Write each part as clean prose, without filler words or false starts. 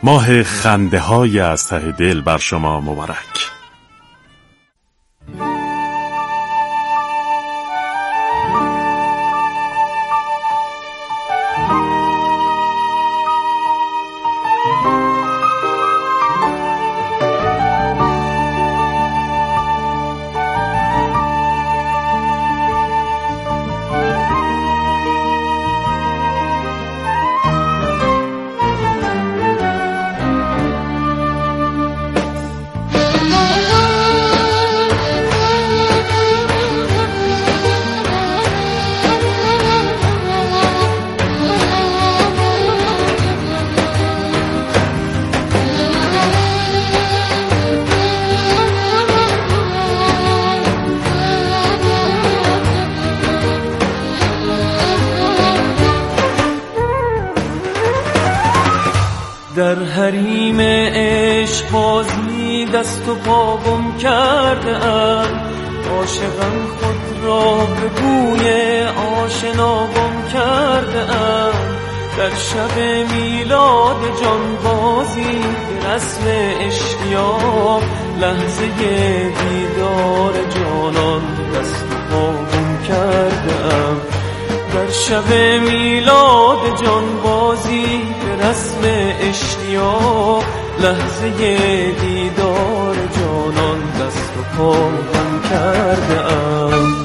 ماه خنده های از ته دل بر شما مبارک. در حریم عشق بازی دست و پا گم کرده ام، عاشقم خود را به بوی آشنا گم کرده ام. در شب میلاد جان بازی به رسم اشتیاق، لحظه دیدار جانان دست و پا گم کرده ام. در شب میلاد جان بازی به رسم اشتیاق، لحظه دیدار جانان دست و پا گم کرده ام.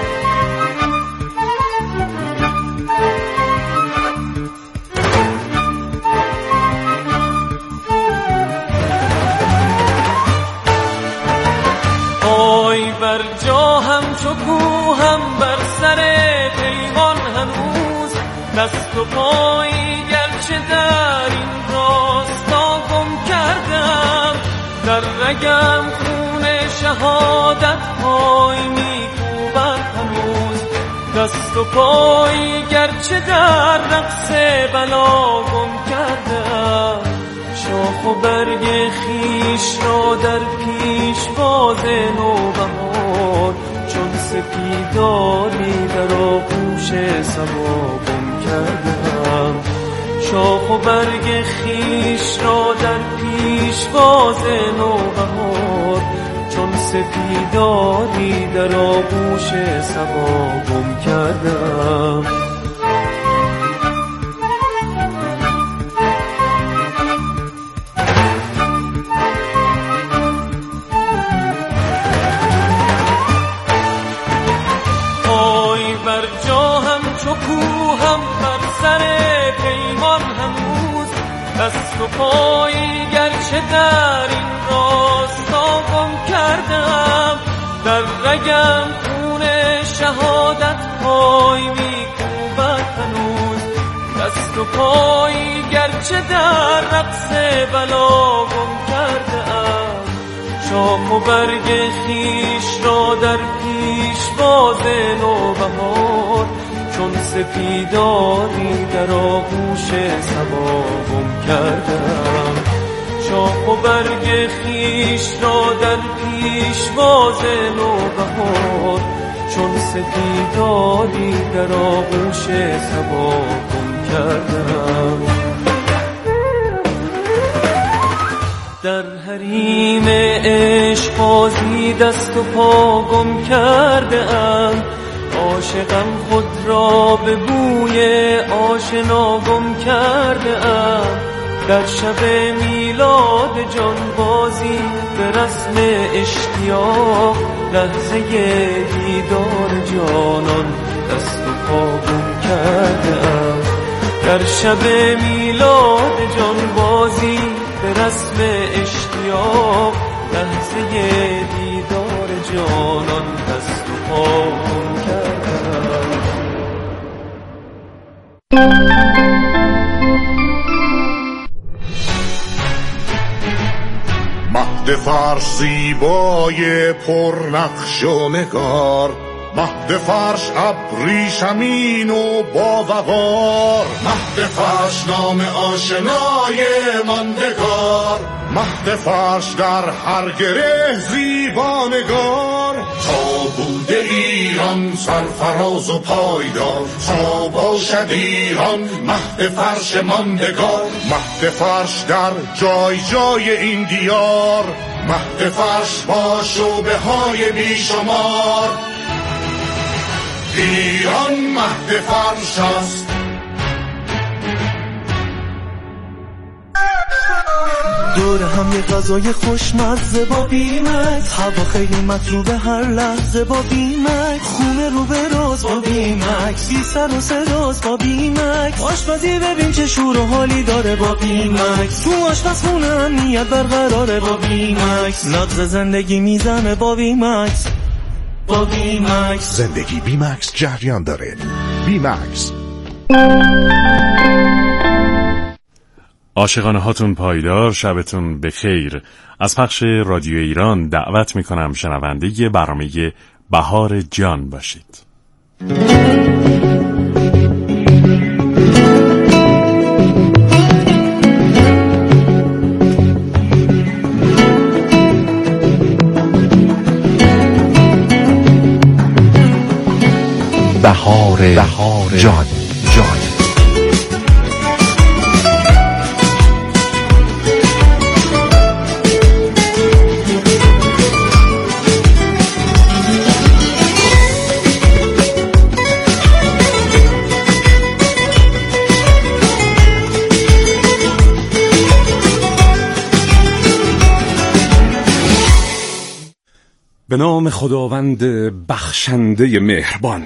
آی بر جا همچو کوهم بر سر پیمان هنوز، دست و پایی گرچه در این راستا گم کردم. در رگم خون شهادت پای میکوبد هنوز، دست و پایی گرچه در رقص بلا گم کردم. شاخ و برگ خیش را در پیشواز نوبهار، چون سپیداری در آغوش صبا گم کردم. شاخ و برگ خیش را در پیشواز نوبهار، چون سپیداری در آغوش صبا گم کردم. دست و پایی گرچه در این راستا گم کردم. در رگم خون شهادت پای میکوبد هنوز، دست و پایی گرچه در رقص بلا گم کردم. شاخ و برگ خیش را در پیشواز نوبهار، چون سپیداری در آغوش صبا گم کردم. شاخ و برگ خیش را در پیشواز نوبهار، چون سپیداری در آغوش صبا گم کردم. در حریم عشق بازی دست و پا گم کرده ام، عاشقم خود را به بوی آشنا گم کرده ام. در شب میلاد جان بازی به رسم اشتیاق، لحظه دیدار جانان دست و پا گم کرده ام. در شب میلاد جان بازی به رسم اشتیاق، لحظه دیدار جانان دست و پا گم کردم. مهد فارسی بای پر نقش و نگار، مهد فرش ابریشمین و با وقار، مهد فرش نام آشنای ماندگار، مهد فرش در هر گره زیبانگار. تا بوده ایران سرفراز و پایدار، تا باشد ایران مهد فرش ماندگار. مهد فرش در جای جای این دیار، مهد فرش با شعبه های بیشمار. ایران مهد فرش است. دور هم یه غذای خوشمزه با بیمکس، هوا خیلی مطلوبه هر لحظه با بیمکس، خونه رو به راز با بیمکس، بی سر و صداست با بیمکس، آشپزی ببین چه شور و حالی داره با بیمکس، تو آشپزخونه امنیت برقراره با بیمکس، نبض زندگی میزنه با بیمکس. با بیمکس زندگی بیمکس جریان داره. بیمکس. عاشقانه هاتون پایدار، شبتون بخیر. از پخش رادیو ایران دعوت میکنم شنونده برنامه بهار جان باشید. بهار جان. به نام خداوند بخشنده مهربان.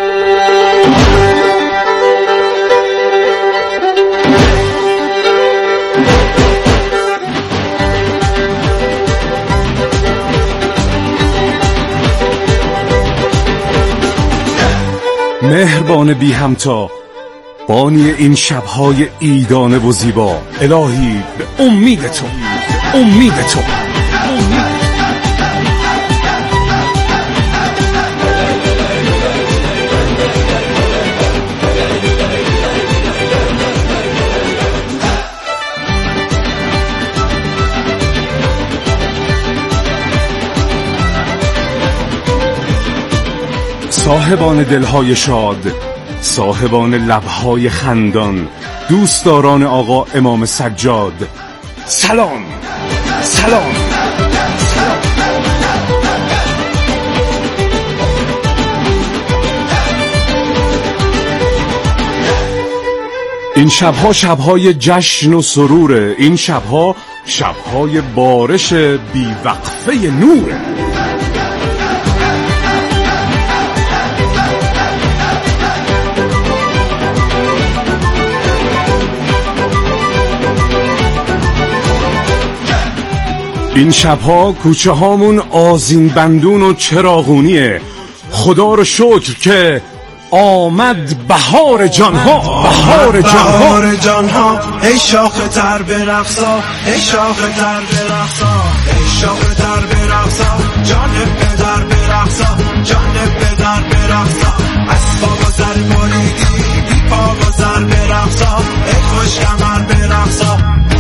مهربان بی همتا، بانی این شبهای عیدانه و زیبا، الهی به امید تو، امید تو. صاحبان دلهای شاد، صاحبان لبهای خندان، دوستداران آقا امام سجاد، سلام سلام. این شبها شبهای جشن و سروره، این شبها شبهای بارش بیوقفه نوره. این شبها کوچه هامون آذین بندون و چراغونیه. خدا رو شکر که آمد بهار جانها، بهار جانها، بهار جانها. ای شاخ تر برقصا، ای شاخ تر برقصا، ای شاخ تر برقصا، جان پدر برقصا، جان پدر برقصا. اسباب و سر بریدی بی پا و سر برقصا، ای خوش کمر برقصا.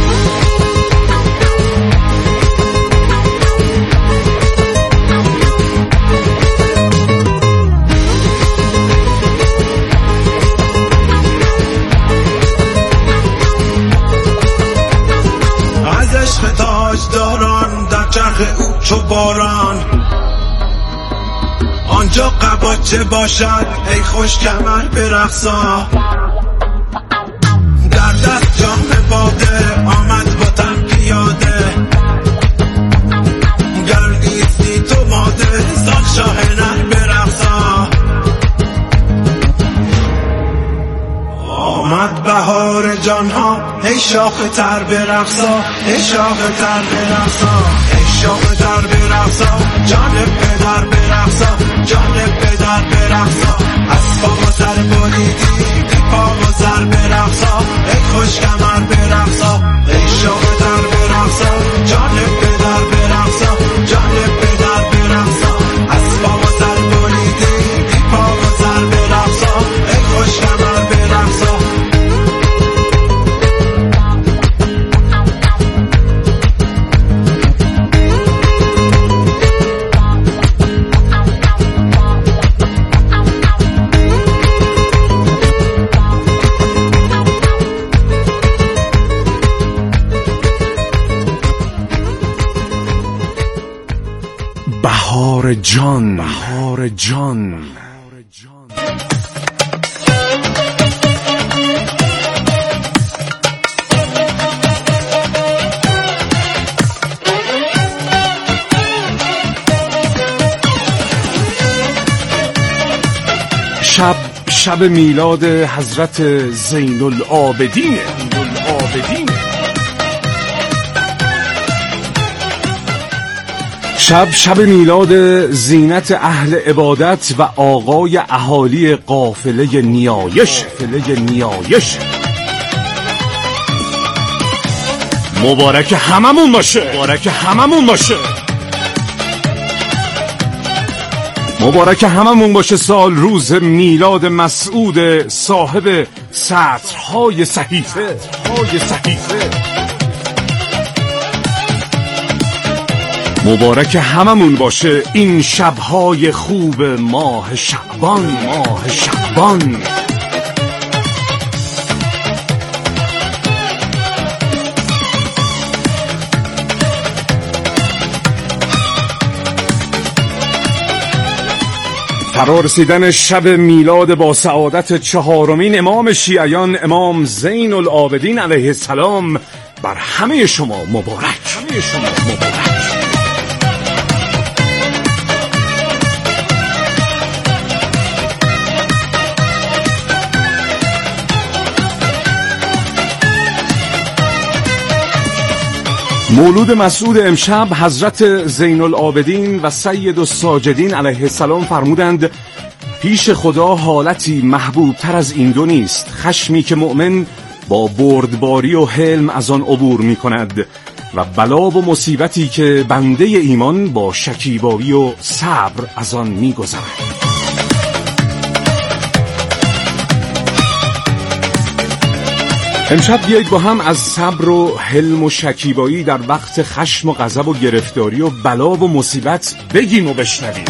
تاجداران در چرخ او چو باران، آنجا قباچه باشد ای خوش کمر برقصا. در دست جام باده آمد وطن پیاده، گردیدی تو ماده زان شاه نر برقصا. آمد بهار جانها، ای شاخ تر برقصا، ای شاخ تر برقصا، ای شاخ تر برقصا، جان پدر برقصا، جان پدر برقصا. اسباب و سر بریدی بی پا و سر برقصا، ای خوش کمر برقصا. ای شاخ تر برقصا، جان پدر برقصا، جان پدر برقصا. اسباب و سر بریدی بهار جان، بهار جان. شب میلاد حضرت زین العابدین. شب میلاد زینت اهل عبادت و آقای اهالی قافله نیایش. مبارک هممون باشه. مبارک هممون باشه سال روز میلاد مسعود صاحب سطرهای صحیفه. مبارک هممون باشه این شبهای خوب ماه شعبان. فرا رسیدن شب میلاد با سعادت چهارمین امام شیعیان امام زین العابدین علیه السلام بر همه شما مبارک. مولود مسعود امشب حضرت زین العابدین و سید الساجدین علیه السلام فرمودند پیش خدا حالتی محبوب تر از این دو نیست، خشمی که مؤمن با بردباری و حلم از آن عبور می کند و بلا و مصیبتی که بنده ایمان با شکیبایی و صبر از آن می گذرد. امشب بیایید با هم از صبر و حلم و شکیبایی در وقت خشم و غضب و گرفتاری و بلا و مصیبت بگیم و بشنویم.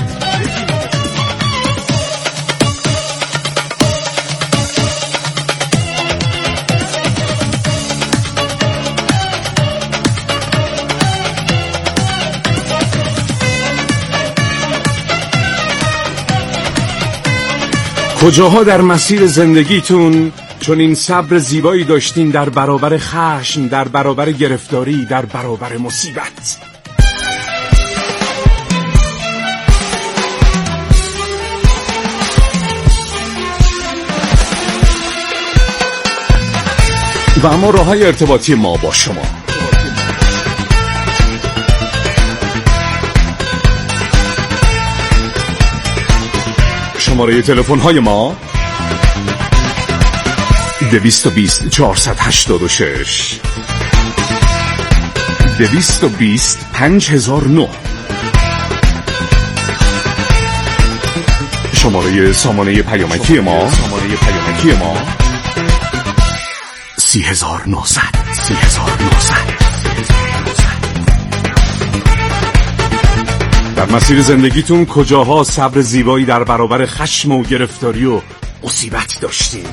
کجاها در مسیر زندگیتون چون این صبر زیبایی داشتین در برابر خشم، در برابر گرفتاری، در برابر مصیبت؟ و اما راه‌های ارتباطی ما با شما. شماره تلفن های ما 220 486 220 5009. شماره سامانه پیامکی ما 30900. در مسیر زندگیتون کجاها صبر زیبایی در برابر خشم و گرفتاری و مصیبت داشتین؟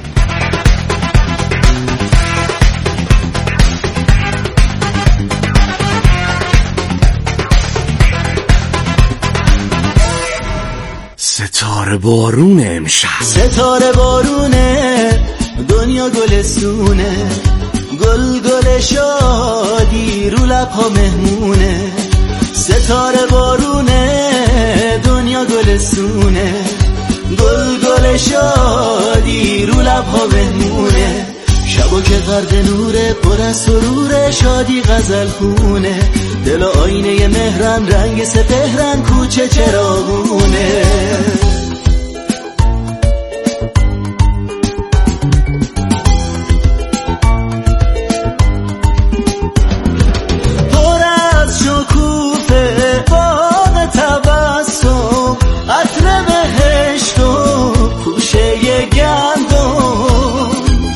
ستاره بارون امشب، ستاره بارونه دنیا گلستونه، گل شادی رو لبها مهمونه. ستاره بارونه دنیا گلستونه، گل شادی رو لبها مهمونه. شبا که غرق نوره پر از سروره، شادی غزل خونه. دل آینه مهرم رنگ سپهرن، کوچه چراغونه. پر از شکوفه باغ تبسم، عطر بهشت و خوشه گندم.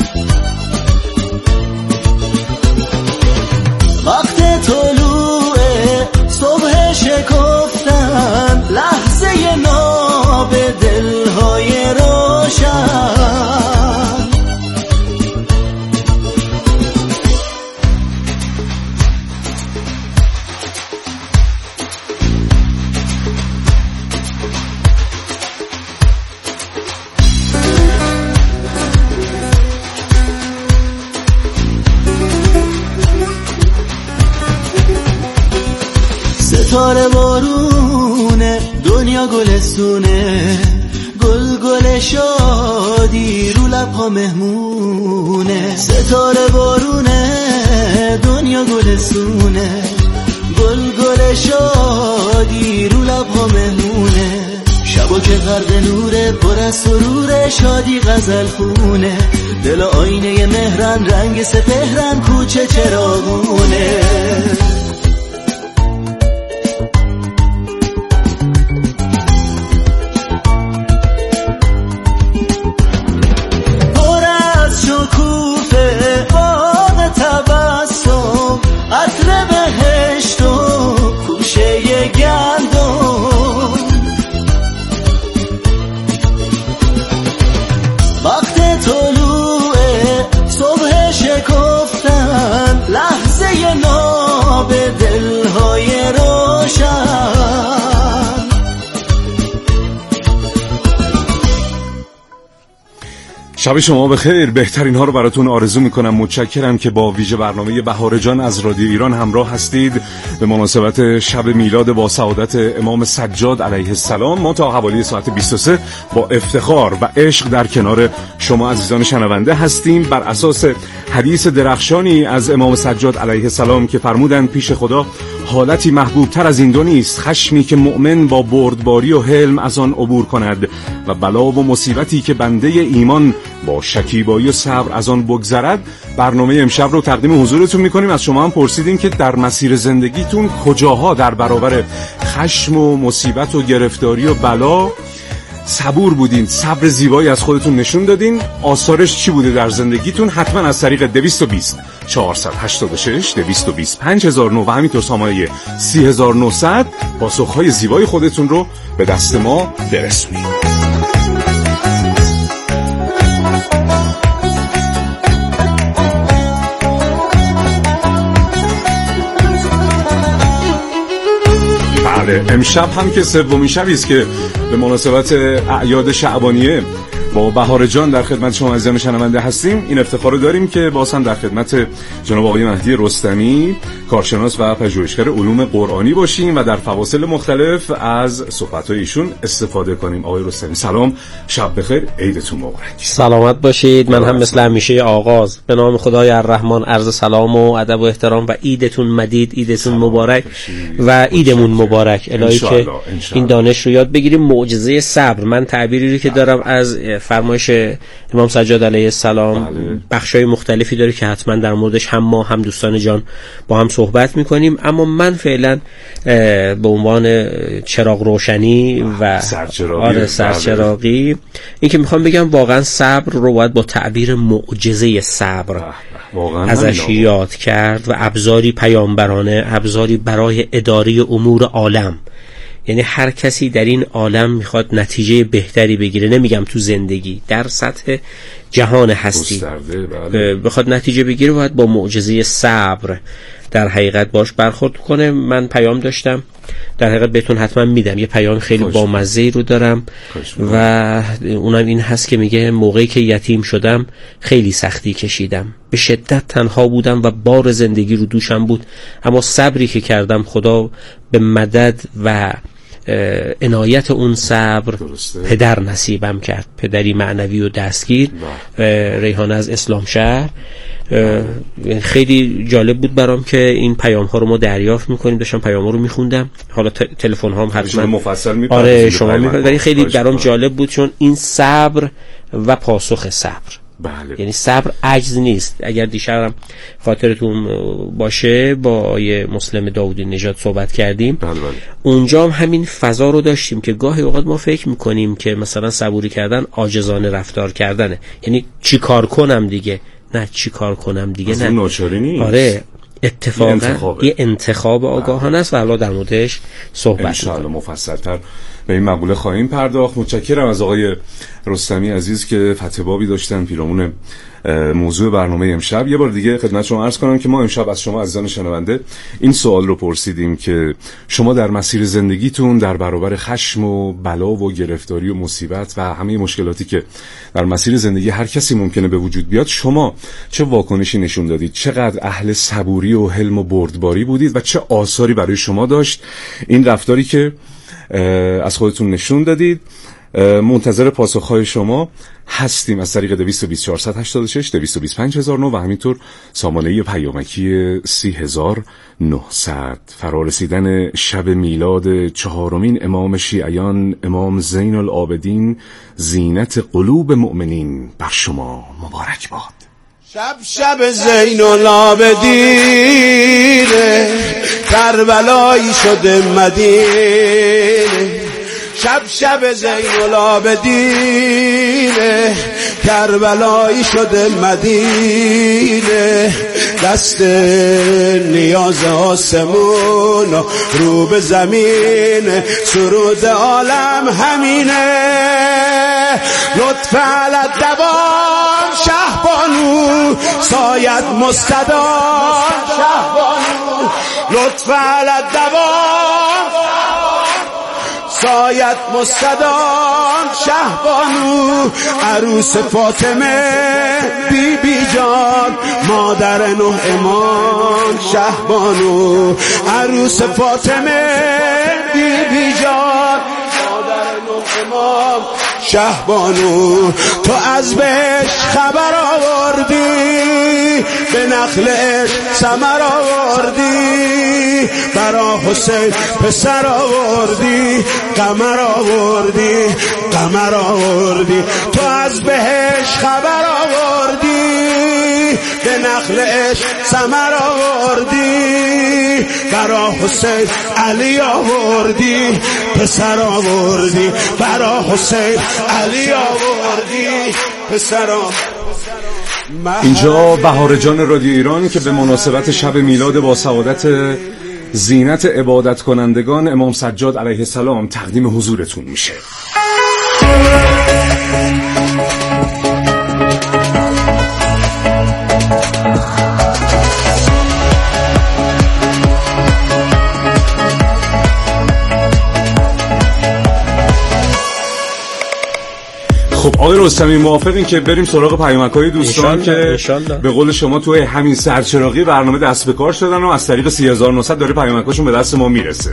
وقت طلوع صبح شکفتن، لحظه ناب ستاره بارونه دنیا گلستونه گل گل شادی رو لبها مهمونه ستاره بارونه دنیا گلستونه گل گل شادی رو لبها مهمونه شبا که غرق نوره پر از سروره شادی غزل خونه دل آینه مهرن رنگ سپهرن کوچه چراغونه پر از شکوفه باغ تبسم عطر بهشت و کوشه گندم وقت طلوع صبح شکفتن لحظه ناب دلهای روشن شب شما بخیر. بهترین ها رو براتون آرزو میکنم. متشکرم که با ویژه برنامه بهار جان از رادیو ایران همراه هستید. به مناسبت شب میلاد با سعادت امام سجاد علیه السلام ما تا حوالی ساعت 23 با افتخار و عشق در کنار شما عزیزان شنونده هستیم بر اساس حدیث درخشانی از امام سجاد علیه السلام که فرمودند پیش خدا حالتی محبوب تر از این دو نیست، خشمی که مؤمن با بردباری و حلم از آن عبور کند و بلا و مصیبتی که بنده ایمان با شکیبایی و صبر از آن بگذرد. برنامه امشب رو تقدیم حضورتون میکنیم. از شما هم پرسیدیم که در مسیر زندگیتون کجاها در برابر خشم و مصیبت و گرفتاری و بلا صبور بودین، صبر زیبایی از خودتون نشون دادین، آثارش چی بوده در زندگیتون؟ حتما از طریق 220 486 220 5009 و همینطور سامانه 3900 پاسخهای زیبای خودتون رو به دست ما برسونید. امشب هم که سومین شبی است که به مناسبت اعیاد شعبانیه با بهار جان در خدمت شما عزیزان شنونده هستیم. این افتخار رو داریم که باز هم در خدمت جناب آقای مهدی رستمی کارشناس و پژوهشگر علوم قرآنی باشیم و در فواصل مختلف از صحبت‌های ایشون استفاده کنیم. آقای رستمی سلام، شب بخیر، عیدتون مبارک. سلامت باشید. من هم مثل همیشه آغاز به نام خدای الرحمن عرض سلام و ادب و احترام و عیدتون مدید، عیدتون مبارک و عیدمون مبارک. الهی که این دانش رو یاد بگیریم. معجزه صبر، من تعبیری رو که دارم از فرمایش امام سجاد علیه السلام بخشای مختلفی داره که حتما در موردش هم ما هم دوستان جان با هم صحبت میکنیم، اما من فعلا به عنوان چراغ روشنی و سرچراغی این که میخوام بگم واقعا صبر رو باید با تعبیر معجزه صبر ازش یاد کرد و ابزاری پیامبرانه، ابزاری برای اداره امور عالم. یعنی هر کسی در این عالم میخواد نتیجه بهتری بگیره، نمیگم تو زندگی، در سطح جهان هستی بخواد نتیجه بگیره باید با معجزه صبر در حقیقت باش برخورد کنه. من پیام داشتم در حقیقت بهتون حتما میدم، یه پیام خیلی بامزه‌ای رو دارم و اونم این هست که میگه موقعی که یتیم شدم خیلی سختی کشیدم، به شدت تنها بودم و بار زندگی رو دوشم بود، اما صبری که کردم خدا به مدد و عنایت اون صبر پدر نصیبم کرد، پدری معنوی و دستگیر، ریحانه از اسلام شهر. خیلی جالب بود برام که این پیام ها رو ما دریافت میکنیم. داشتم پیام ها رو میخوندم، حالا تلفن ها هم حتما مفصل میپرسید. آره شما میپرسید، ولی خیلی برام جالب بود چون این صبر و پاسخ صبر. بله. یعنی صبر عجز نیست. اگر دیشبم خاطرتون باشه با آیه مسلم داوودی نژاد صحبت کردیم، بله. اونجا هم همین فضا رو داشتیم که گاهی اوقات ما فکر میکنیم که مثلا صبوری کردن عاجزانه رفتار کردنه، یعنی چی کار کنم دیگه، نه چی کار کنم دیگه، نه ناچاری نیست. آره اتفاقا یه انتخاب آگاهانه است و حالا در موردش صحبت انشاءالله مفصل‌تر به این مقوله خواهیم پرداخت. متشکرم از آقای رستمی عزیز که فتح بابی داشتن پیرامون موضوع برنامه امشب. یه بار دیگه خدمت شما عرض کنم که ما امشب از شما عزیزان شنونده این سوال رو پرسیدیم که شما در مسیر زندگیتون در برابر خشم و بلا و گرفتاری و مصیبت و همه مشکلاتی که در مسیر زندگی هر کسی ممکنه به وجود بیاد، شما چه واکنشی نشون دادید؟ چقدر اهل صبوری و حلم و بردباری بودید و چه آثاری برای شما داشت این رفتاری که از خودتون نشون دادید؟ منتظر پاسخهای شما هستیم از طریق 22486 225009 و همینطور سامانه پیامکی 30900. فرارسیدن شب میلاد چهارمین امام شیعیان امام زین العابدین زینت قلوب مؤمنین بر شما مبارک باد. شب زین العابدین کربلایی شده مدینه، شب زین العابدین کربلایی شده مدینه، دست نیاز آسمون و رو به زمین، سرود عالم همینه. لطف علت دوام شهبانو ساید مستدام، شهبانو لطف علت دوام ساید مستدام، شهبانو عروس فاطمه بی بی جان مادر نوح امام، شهبانو عروس فاطمه بی بی جان مادر نوح امام، شهبانو تو از بهش خبر آوردی، به نخلش ثمر آوردی، برا حسین پسر آوردی، قمر آوردی، قمر آوردی، تو از بهش خبر آوردی، به نخلش ثمر آوردی، برا حسین علی آوردی، پسر آوردی، برا حسین علی آوردی، پسر آوردی. اینجا بهار جان رادیو ایران که به مناسبت شب میلاد با سعادت زینت عبادت کنندگان امام سجاد علیه السلام تقدیم حضورتون میشه. خب آقای رستمی موافقین که بریم سراغ پیامک‌های دوستان که به قول شما توی همین سرچراغی برنامه دست به کار شدن و از طریق 3900 داره پیامک‌هاشون به دست ما میرسه.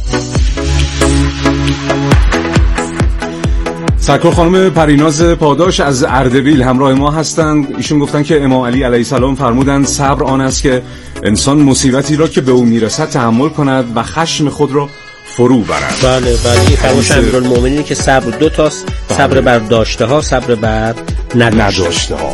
سرکار خانم پریناز پاداش از اردبیل همراه ما هستند. ایشون گفتن که امام علی علیه السلام فرمودند صبر آن است که انسان مصیبتی را که به او میرسد تحمل کند و خشم خود را فرو برد. بله فرموش امیرالمومنین که صبر دو تاست، صبر بر داشته ها، صبر بر نداشته ها.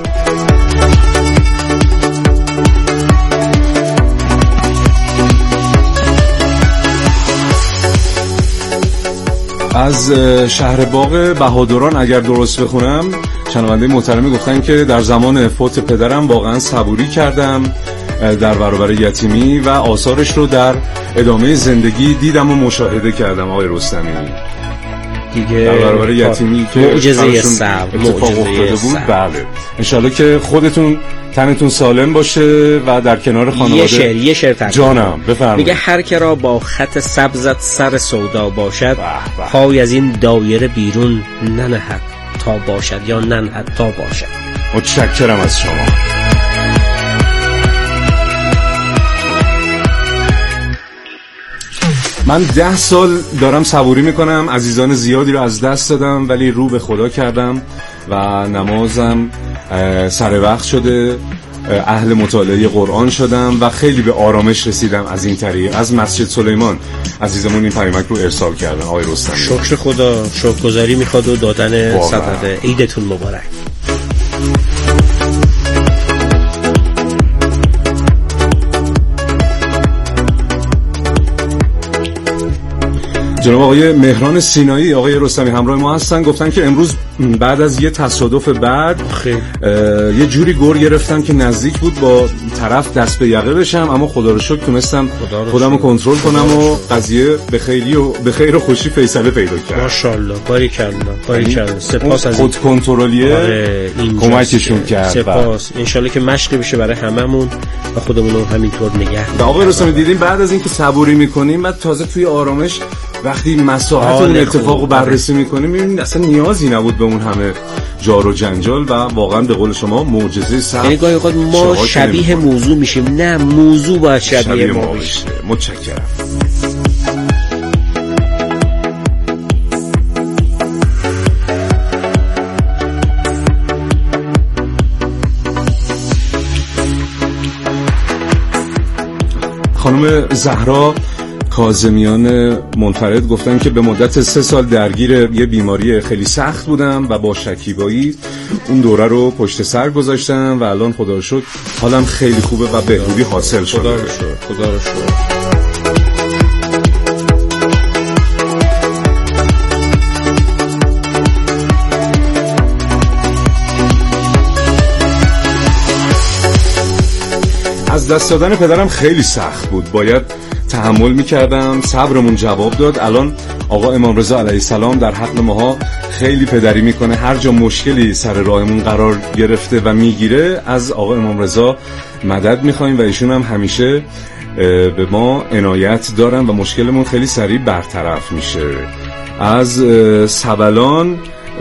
از شهر باغ بهادران اگر درست بخونم شنونده محترمی گفتن که در زمان فوت پدرم واقعا صبوری کردم در برابر یتیمی و آثارش رو در ادامه زندگی دیدم و مشاهده کردم. آقای رستمی دیگه در برابر یتیمی که معجزه صبر اتفاق افتاده بود. بله انشالله که خودتون تنتون سالم باشه و در کنار خانواده. یه شعر جانم بفرمایید. میگه هر که را با خط سبزت سر سودا باشد، پای از این دایره بیرون ننهد تا باشد یا ننهد تا باشد. متشکرم از شما. من 10 سال دارم صبوری میکنم، عزیزان زیادی رو از دست دادم ولی رو به خدا کردم و نمازم سر وقت شده، اهل مطالعه قرآن شدم و خیلی به آرامش رسیدم از این طریق. از مسجد سلیمان عزیزمون این پیامک رو ارسال کردن. آقای رستمی شکر خدا، شکرگزاری میخواد و دادن صدقه. عیدتون مبارک. جناب آقای مهران سینایی، آقای رستمی همراه ما هستن. گفتن که امروز بعد از یه تصادف بعد یه جوری گور گرفتم که نزدیک بود با طرف دست به یقه بشم، اما خدا رو شکر تونستم خودم رو کنترل کنم و قضیه به خیر و خوشی فیصله پیدا کرد. ماشاءالله، باریکلا. سپاس از خود کنترلیه کمکشون کرد. سپاس. انشالله که مشقی بشه برای هممون و خودمون رو همینطور نگه. و آقای رستمی دیدیم بعد از اینکه صبوری میکنیم بعد تازه توی آرامش وقتی مساحت اون اتفاقو بررسی میکنیم میبینید اصلا نیازی نبود به اون همه جار و جنجال و واقعا به قول شما معجزه صبر. یعنی گاهی اوقات ما شبیه موضوع میشیم، نه موضوع باید شبیه ما بشه. متشکرم. خانم زهرا کاظمیان منفرد گفتن که به مدت 3 سال درگیر یه بیماری خیلی سخت بودم و با شکیبایی اون دوره رو پشت سر گذاشتم و الان خدا رو شکر حالم خیلی خوبه و بهبودی حاصل شده. خدا رو شکر. از دست دادن پدرم خیلی سخت بود، باید تحمل میکردم، صبرمون جواب داد. الان آقا امام رضا علیه السلام در حق ماها خیلی پدری میکنه، هر جا مشکلی سر راهمون قرار گرفته و میگیره از آقا امام رضا مدد میخوایم و ایشون هم همیشه به ما عنایت دارن و مشکلمون خیلی سریع برطرف میشه. از سبلان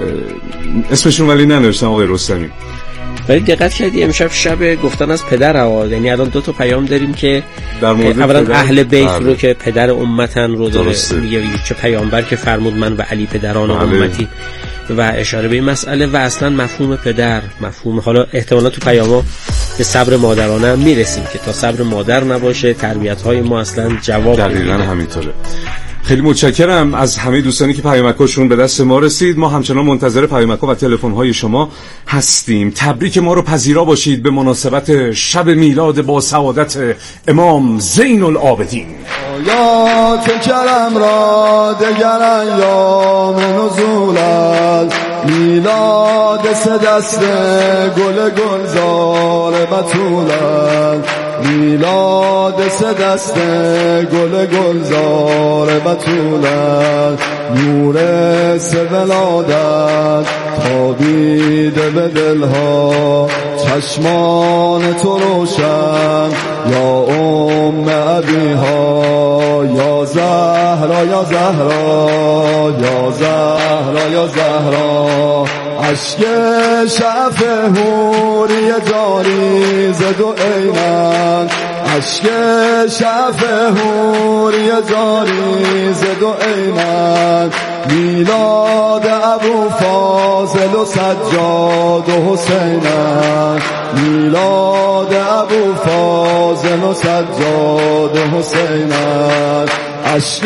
اسمشون ولی ننوشتم آقای رستمی. ولی دقت کردی امشب شب گفتن از پدر یعنی الان 2 تا پیام داریم که اولا اهل بیت رو که پدر امتن رو داره میگه، چه پیامبر که فرمود من و علی پدران امتی و اشاره به این مسئله و اصلا مفهوم پدر، مفهوم حالا احتمالا تو پیاما به صبر مادرانه هم میرسیم که تا صبر مادر نباشه تربیت های ما اصلا جواب دقیقاً همینطوره. خیلی متشکرم از همه دوستانی که پیامکاشون به دست ما رسید. ما همچنان منتظر پیامک و تلفن‌های شما هستیم. تبریک ما رو پذیرا باشید به مناسبت شب میلاد با سعادت امام زین العابدین. آیات کرم را دگر ایام نزول میلاد 3 دست گل گلزار بتول میلاد 3 دست گل گلزار بتول نور 3 ولادت تابیده به دلها چشمان تو روشن یا ام ابیها یا زهرا یا زهرا یا زهرا یا زهرا عشق شعف حوری جاری ز 2 عینن عشق شعف حوری جاری ز 2 عینن میلاد ابو فاضل و سجاد و حسینن میلاد ابو فاضل و سجاد و حسینن عشق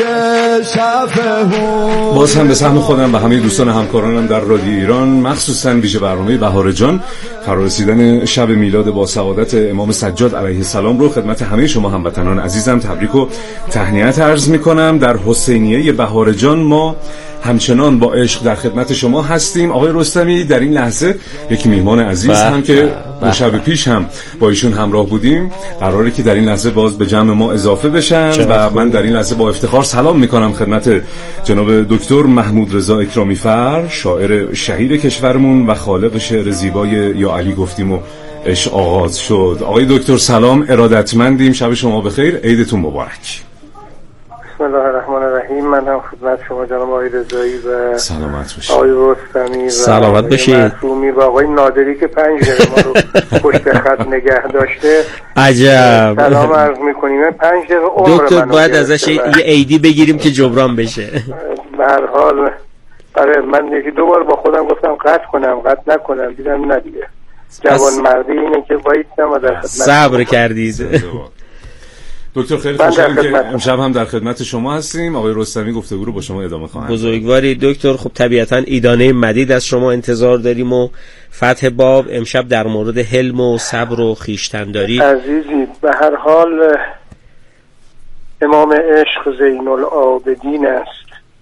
شفه. باز هم به سهم خودم و همه دوستان همکارانم در رادیو ایران مخصوصا ویژه برنامه بهار جان فرارسیدن شب میلاد با سعادت امام سجاد علیه السلام رو خدمت همه شما هموطنان عزیزم تبریک و تهنیت عرض میکنم. در حسینیه بهار جان ما همچنان با عشق در خدمت شما هستیم. آقای رستمی در این لحظه یک میهمان عزیز هم که شب پیش هم با ایشون همراه بودیم قراره که در این لحظه باز به جمع ما اضافه بشن و من در این لحظه با افتخار سلام میکنم خدمت جناب دکتر محمود رضا اکرامی فر، شاعر شهیر کشورمون و خالق شعر زیبای یا علی گفتیم و عشق آغاز شد. آقای دکتر سلام، ارادتمندیم، شب شما بخیر، عیدتون مبارک. بسم الله الرحمن الرحیم. من هم خدمت شما جناب آقای رضایی و سلامت باشید آقای رستمی و سلامت باشید معصومی و آقای نادری که 5 دقیقه ما رو پشت خط نگه داشته. عجب. سلام عرض می‌کنیم. 5 دقیقه عمر دکتر باید ازش یه عیدی بگیریم که جبران بشه. به هر حال برای من 1-2 بار با خودم گفتم قطع کنم قطع نکنم، دیدم نه دیگه. جوان مردی اینه که وایسم و در خدمت صبر کردید. دکتر خیلی خوشحالم که امشب هم در خدمت شما هستیم. آقای رستمی گفتگو رو با شما ادامه خواهند. بزرگواری دکتر. خب طبیعتاً ایدانه مدید از شما انتظار داریم و فتح باب امشب در مورد حلم و صبر و خویشتن‌داری. عزیزی به هر حال امام عشق زین العابدین است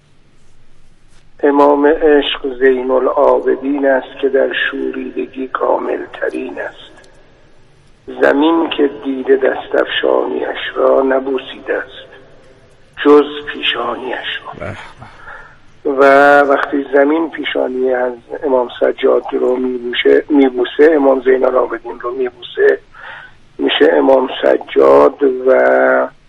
امام عشق زین العابدین است که در شوریدگی کامل ترین است. زمین که دیده دستفشانیش را نبوسیده است جز پیشانیش را. و وقتی زمین پیشانی از امام سجاد رو میبوسه، امام زین العابدین رو میبوسه، میشه امام سجاد و